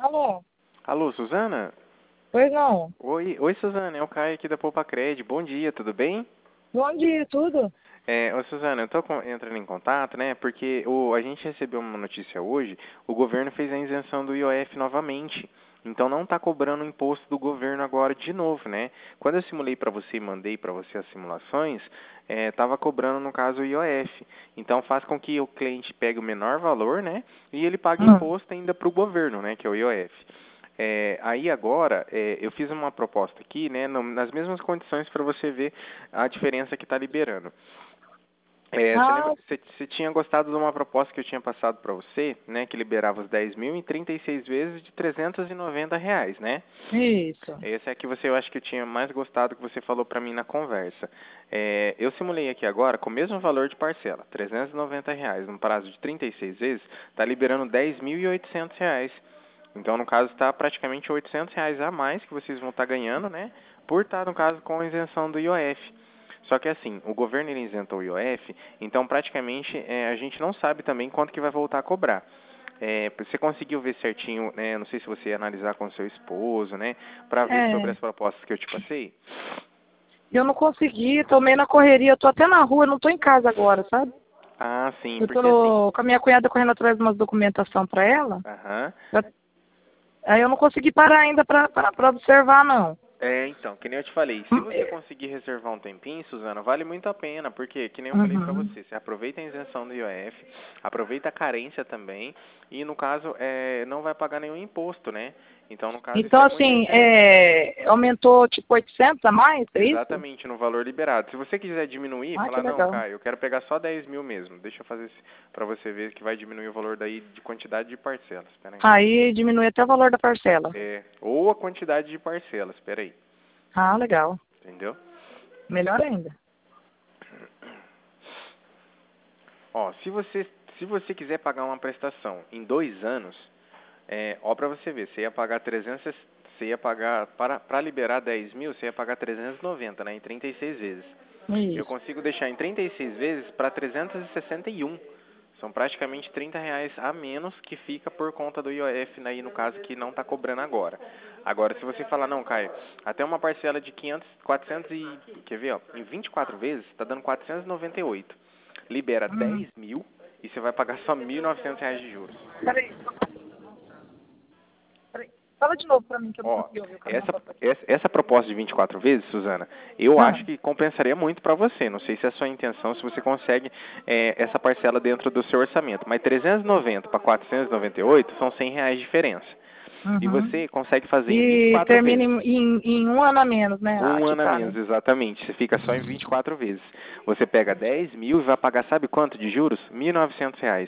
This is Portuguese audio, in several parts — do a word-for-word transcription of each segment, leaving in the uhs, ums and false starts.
Alô? Alô, Suzana? Pois não. Oi, oi, Suzana, é o Caio aqui da Poupa Cred. Bom dia, tudo bem? Bom dia, tudo? É, ô, Suzana, eu tô com- entrando em contato, né, porque o, a gente recebeu uma notícia hoje, o governo fez a isenção do I O F novamente. Então não está cobrando o imposto do governo agora de novo, né? Quando eu simulei para você e mandei para você as simulações, estava cobrando, no caso, o I O F. Então faz com que o cliente pegue o menor valor, né? E ele pague Hum. imposto ainda para o governo, né? Que é o I O F. É, aí agora, é, eu fiz uma proposta aqui, né, no- nas mesmas condições para você ver a diferença que está liberando. É, você lembra, Ah, você, você tinha gostado de uma proposta que eu tinha passado para você, né, que liberava os dez mil em trinta e seis vezes de trezentos e noventa reais, né? isso. Esse é que você, eu acho que eu tinha mais gostado que você falou para mim na conversa. É, eu simulei aqui agora com o mesmo valor de parcela, trezentos e noventa reais, num prazo de trinta e seis vezes, está liberando dez mil e oitocentos reais. Então, no caso, está praticamente oitocentos reais a mais que vocês vão estar ganhando, né? Por estar, no caso, com a isenção do I O F. Só que assim, o governo ele isentou o I O F, então praticamente é, a gente não sabe também quanto que vai voltar a cobrar. É, você conseguiu ver certinho, né? Não sei se você ia analisar com seu esposo, né? Para ver sobre É, as propostas que eu te passei. eu não consegui, tô meio na correria, eu tô até na rua, não tô em casa agora, sabe? Ah, sim, Eu porque assim. tô com a minha cunhada correndo atrás de umas documentação pra ela, Aham. pra- aí eu não consegui parar ainda pra, pra, pra observar, não. É, então, que nem eu te falei, se Hum, você é, conseguir reservar um tempinho, Suzana, vale muito a pena, porque, que nem eu falei pra Uhum. você, você aproveita a isenção do I O F, aproveita a carência também, e no caso, é, não vai pagar nenhum imposto, né? Então, no caso, isso Então, é muito assim, interessante. é, aumentou tipo oitocentos a mais, é isso? Exatamente, no valor liberado. Se você quiser diminuir, Ah, que falar, não, legal. Caio, eu quero pegar só dez mil mesmo, deixa eu fazer para você ver que vai diminuir o valor daí de quantidade de parcelas, espera aí. Aí diminui até o valor da parcela. É, ou a quantidade de parcelas, espera aí, Ah, legal. entendeu? Melhor ainda. Ó, se você, se você quiser pagar uma prestação em dois anos, é, ó pra você ver, você ia pagar trezentos, você ia pagar, para, para liberar dez mil, você ia pagar trezentos e noventa, né, em trinta e seis vezes. Eu Isso. consigo deixar em trinta e seis vezes para trezentos e sessenta e um. São praticamente trinta reais a menos que fica por conta do I O F, aí no caso que não está cobrando agora. Agora, se você falar, não, Caio, até uma parcela de quinhentos, quatrocentos e, quer ver, ó, em vinte e quatro vezes, está dando quatrocentos e noventa e oito. Libera Hum. dez mil e você vai pagar só mil e novecentos reais de juros. Peraí, peraí. Fala de novo pra mim que eu não Ó, consegui ouvir, o caminhão essa, passou aqui. essa, essa proposta de vinte e quatro vezes, Suzana, eu Ah, acho que compensaria muito para você. Não sei se é a sua intenção, se você consegue é, essa parcela dentro do seu orçamento. Mas trezentos e noventa para quatrocentos e noventa e oito são cem reais de diferença. E uhum. você consegue fazer em vinte e E quatro termina vezes. em, em, em um ano a menos, né? A Um ano a quitar, menos, né? exatamente. Você fica só em vinte e quatro vezes. Você pega dez mil e vai pagar, sabe quanto de juros? mil e novecentos reais.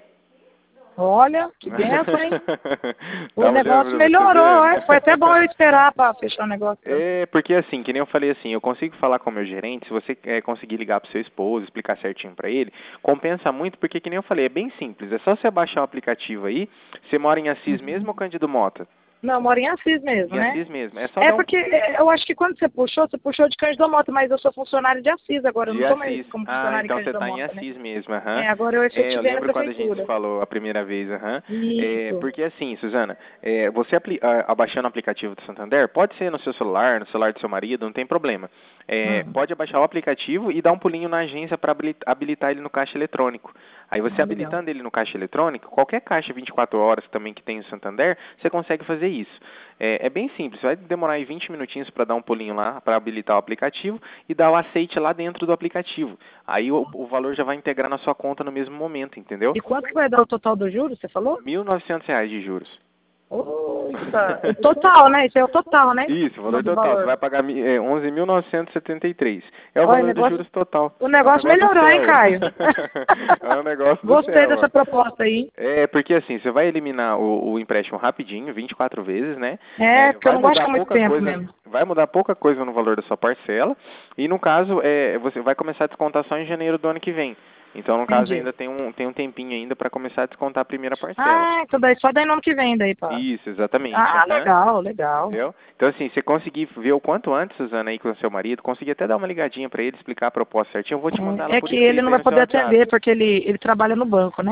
Olha, que benção, hein? O Tá olhando negócio pra você melhorou, ver? é? Foi até bom eu esperar pra fechar o negócio. É, porque assim, que nem eu falei assim, eu consigo falar com o meu gerente, se você é, conseguir ligar pro seu esposo, explicar certinho pra ele, compensa muito, porque que nem eu falei, é bem simples, é só você baixar o aplicativo aí, você mora em Assis mesmo ou Cândido Mota? Não, eu moro em Assis mesmo, Em né? Assis mesmo, é só É dar um porque é, eu acho que quando você puxou, você puxou de Cândido Mota, mas eu sou funcionário de Assis agora, eu não de estou mais Assis. como Ah, funcionário em então você Cândido tá em Mota, né? Assis mesmo, aham. É, agora eu É, eu efetivei na lembro quando a gente se prefeitura. falou a primeira vez, aham. É, Isso. porque assim, Suzana, é, você apli a- abaixando o aplicativo do Santander, pode ser no seu celular, no celular do seu marido, não tem problema. É, Hum. pode abaixar o aplicativo e dar um pulinho na agência para habilitar ele no caixa eletrônico. Aí você Ah, legal. habilitando ele no caixa eletrônico, qualquer caixa vinte e quatro horas também que tem o Santander, você consegue fazer isso. É, é bem simples, vai demorar aí vinte minutinhos para dar um pulinho lá, para habilitar o aplicativo e dar o aceite lá dentro do aplicativo. Aí o, o valor já vai integrar na sua conta no mesmo momento, entendeu? E quanto que vai dar o total do juros, você falou? mil e novecentos reais de juros. Oita, o total, né? Isso é o total, né? Isso, o Não valor do total. Você valor. vai pagar mi- é, onze mil novecentos e setenta e três. É o Olha, o valor dos negócio, juros total. o É um negócio negócio do melhorou, hein, céu. Caio? É um negócio do Gostei céu, dessa ó. proposta aí. É, porque assim, você vai eliminar o, o empréstimo rapidinho, vinte e quatro vezes, né? É, É, porque eu vai não gosto de mudar ficar muito pouca tempo coisa, mesmo. vai mudar pouca coisa no valor da sua parcela. E no caso, é, você vai começar a descontar só em janeiro do ano que vem. Então, no caso, Entendi. ainda tem um, tem um tempinho ainda para começar a descontar a primeira parcela. Ah, então daí só daí no ano que vem daí, pá. Isso, exatamente. Ah, Aham. legal, legal. Entendeu? Então, assim, você conseguir ver o quanto antes, Suzana, aí com o seu marido, conseguir até dar uma ligadinha pra ele, explicar a proposta certinho, eu vou te mandar ela É por que ele escrito não aí vai no seu poder WhatsApp. atender porque ele, ele trabalha no banco, né?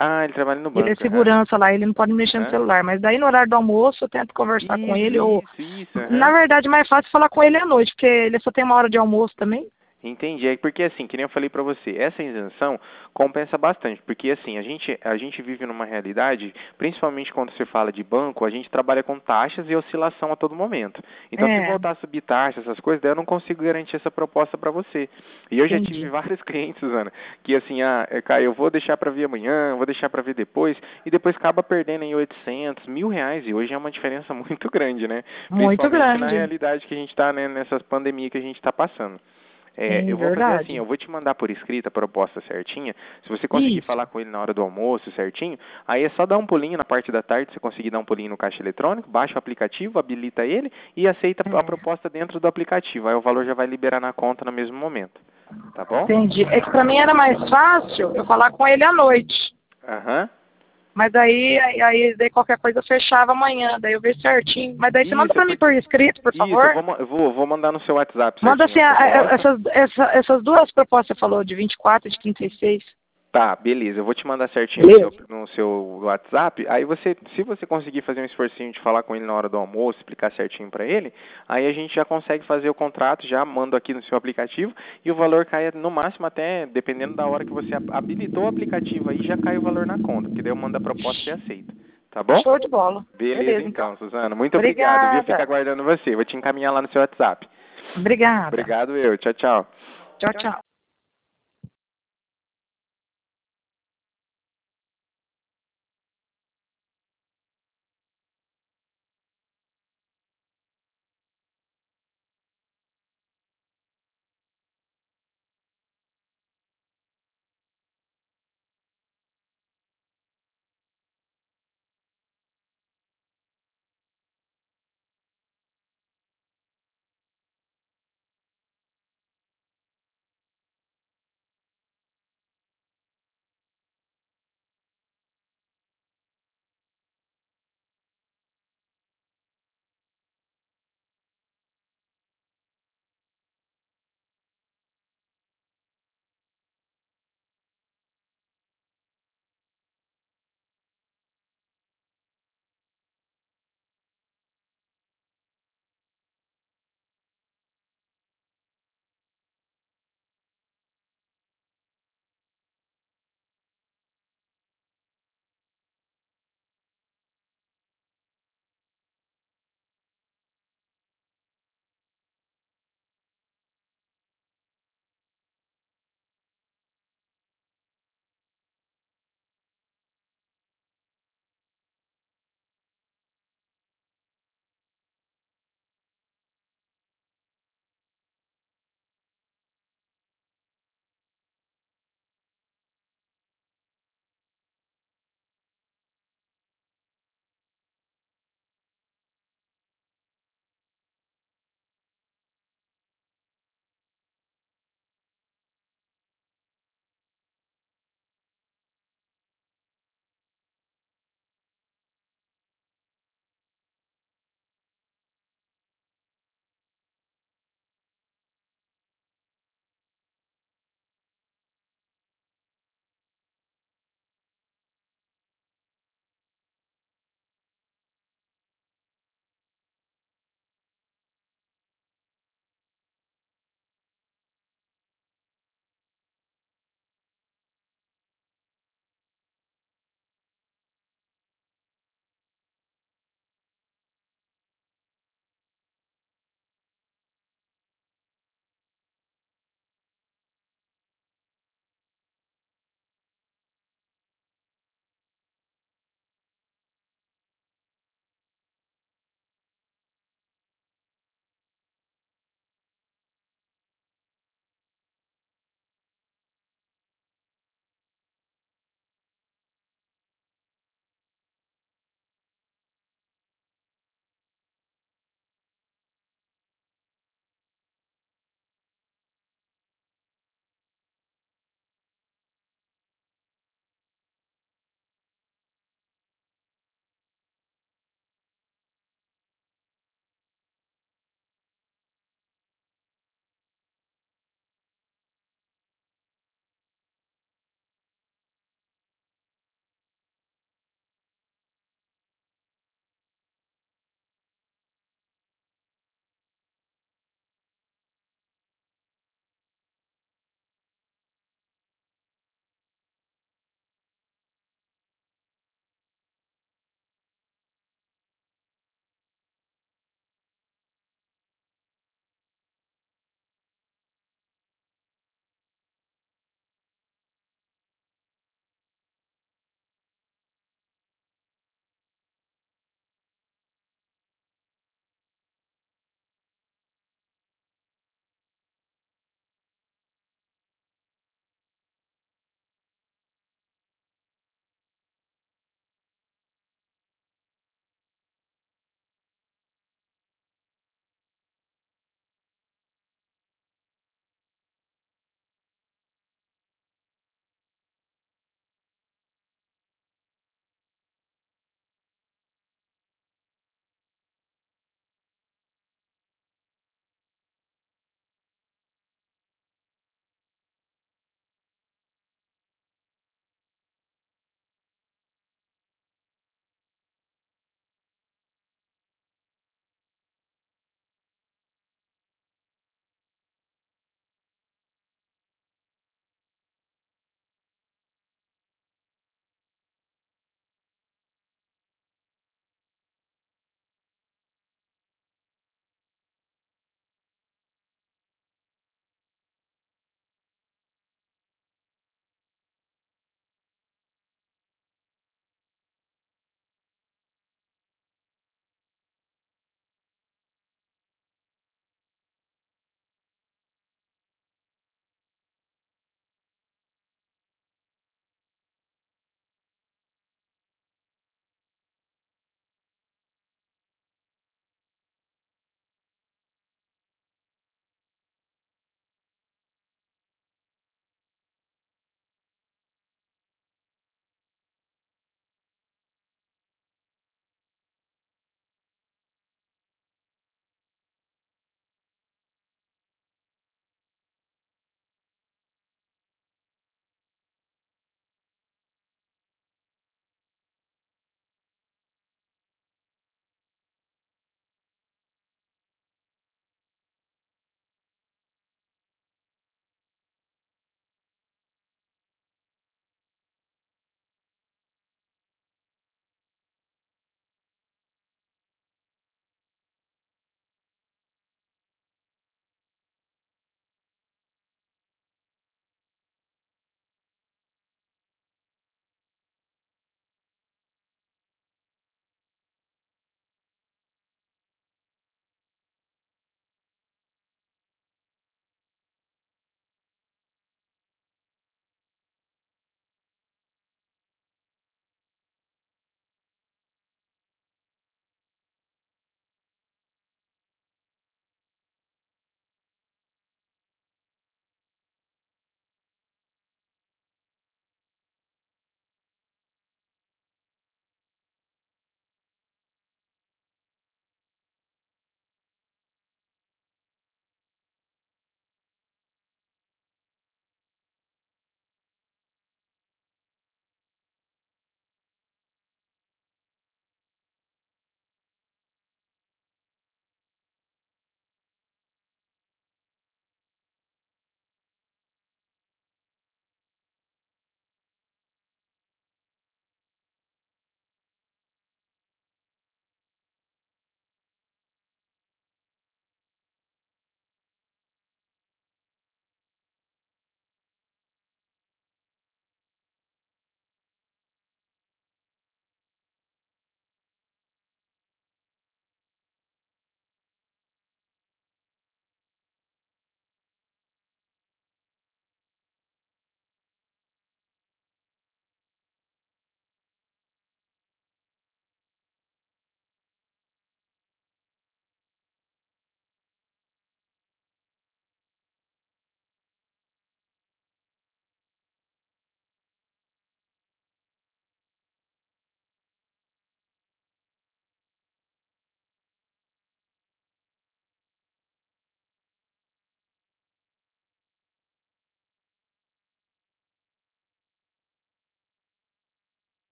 Ah, ele trabalha no banco. Ele é segurança lá, ele não pode mexer no Aham. celular. Mas daí no horário do almoço eu tento conversar com ele. Isso, Ou, isso, isso. aham. na verdade, mais fácil falar com ele à noite, porque ele só tem uma hora de almoço também. Entendi. É porque assim, que nem eu falei pra você, essa isenção compensa bastante, porque assim, a gente, a gente vive numa realidade, principalmente quando você fala de banco, a gente trabalha com taxas e oscilação a todo momento. Então, se É, voltar a subir taxas, essas coisas, daí eu não consigo garantir essa proposta pra você. E eu já tive entendi. vários clientes, Suzana, que assim, ah, é, Caio, eu vou deixar pra ver amanhã, vou deixar pra ver depois, e depois acaba perdendo em oitocentos, mil reais, e hoje é uma diferença muito grande, né? Muito Principalmente na grande. realidade que a gente tá, né, nessa pandemia que a gente tá passando. É, Sim, eu vou fazer assim, verdade. eu vou te mandar por escrito a proposta certinha. Se você conseguir Isso. falar com ele na hora do almoço certinho, aí é só dar um pulinho na parte da tarde, se você conseguir dar um pulinho no caixa eletrônico, baixa o aplicativo, habilita ele e aceita a É, proposta dentro do aplicativo. Aí o valor já vai liberar na conta no mesmo momento. Tá bom? entendi. É que pra mim era mais fácil eu falar com ele à noite. Aham. Mas daí, aí, aí daí qualquer coisa eu fechava amanhã, daí eu vejo certinho. Mas daí você manda Isso, é pra mim porque... por escrito, por Isso, eu favor. vou, ma- eu vou, eu vou mandar no seu WhatsApp Manda certinho assim, a a- a- proposta. essas, essa, essas duas propostas que você falou, de vinte e quatro e de trinta e seis. Tá, beleza. Eu vou te mandar certinho no seu, Beleza? no seu WhatsApp. Aí você, se você conseguir fazer um esforcinho de falar com ele na hora do almoço, explicar certinho pra ele, aí a gente já consegue fazer o contrato, já mando aqui no seu aplicativo e o valor cai no máximo até, dependendo da hora que você hab- habilitou o aplicativo, aí já cai o valor na conta, porque daí eu mando a proposta e aceita. Tá bom? Show de bola. Beleza Beleza, então. então, Suzana. Muito obrigado, viu? Fica Obrigada. aguardando você. Vou te encaminhar lá no seu WhatsApp. Obrigada. Obrigado eu. Tchau, tchau. Tchau, tchau.